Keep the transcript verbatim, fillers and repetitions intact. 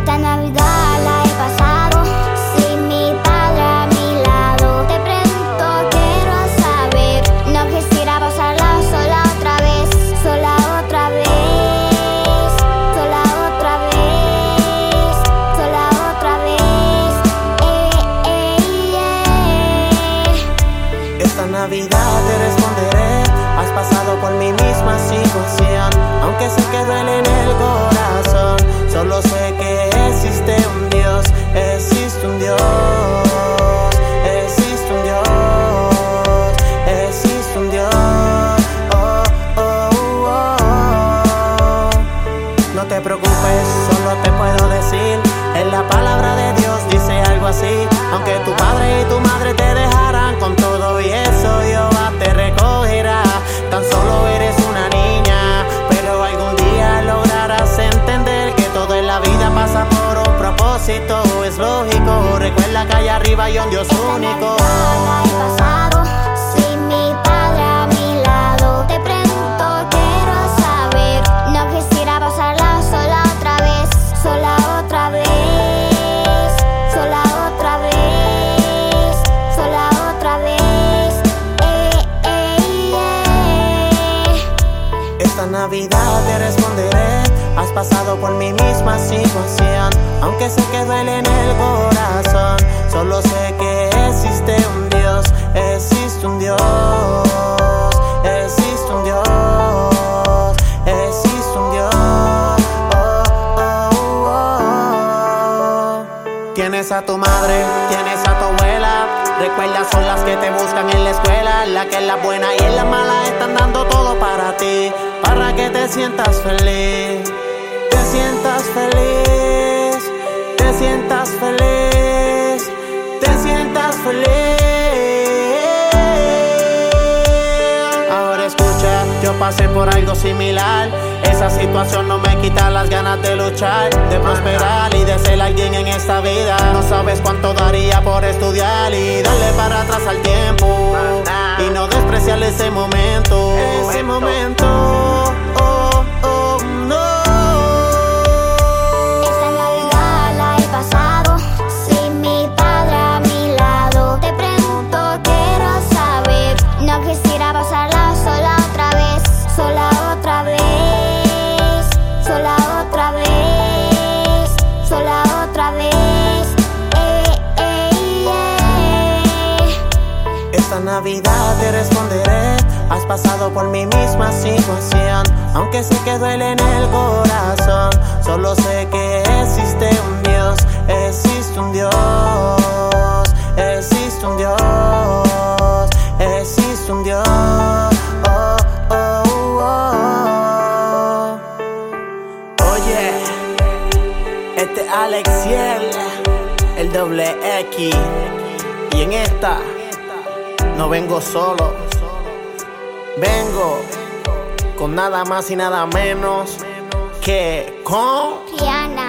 Esta Navidad la he pasado sin mi padre a mi lado. Te pregunto, quiero saber, no quisiera pasarla sola otra vez, sola otra vez, sola otra vez, sola otra vez. Eh, eh, yeah. Esta Navidad te responderé, has pasado por mi misma situación, aunque sé que duele en el corazón. Solo sé que existe un Dios, existe un Dios, existe un Dios, existe un Dios. Oh, oh, oh, oh. No te preocupes, solo te puedo decir, en la palabra de Dios dice algo así: aunque tu padre y tu madre te dejarán con todo y eso Jehová te recogerá. Tan solo eres una niña, pero algún día lograrás entender que todo en la vida pasa por un propósito. Es lógico, recuerda que allá arriba hay un Dios único. Esta Navidad la he pasado sin mi padre a mi lado. Te pregunto, quiero saber, no quisiera pasarla sola otra vez, sola otra vez, sola otra vez, sola otra vez. Eh, eh, yeah. Esta Navidad te responderé, has pasado por mi misma situación, aunque sé que duele en el corazón. Solo sé que existe un Dios, existe un Dios, existe un Dios, existe un Dios. Oh, oh, oh, oh. Tienes a tu madre, tienes a tu abuela, recuerda son las que te buscan en la escuela, la que en la buena y en la mala están dando todo para ti, para que te sientas feliz. Te sientas feliz, te sientas feliz, te sientas feliz. Ahora escucha, yo pasé por algo similar. Esa situación no me quita las ganas de luchar, de prosperar y de ser alguien en esta vida. No sabes cuánto daría por estudiar y darle para atrás al tiempo y no despreciar ese momento, ese momento. Oh, oh, no. No quisiera pasarla sola otra vez, sola otra vez, sola otra vez, sola otra vez. Eh, eh, yeah. Esta Navidad te responderé, has pasado por mi misma situación, aunque sé que duele en el corazón. Solo sé que existe un Dios, existe un Dios, existe un Dios, existe un Dios. Oh, oh, oh. Oye, este es Alexiel, el doble X, y en esta no vengo solo, vengo con nada más y nada menos que con Rihanna.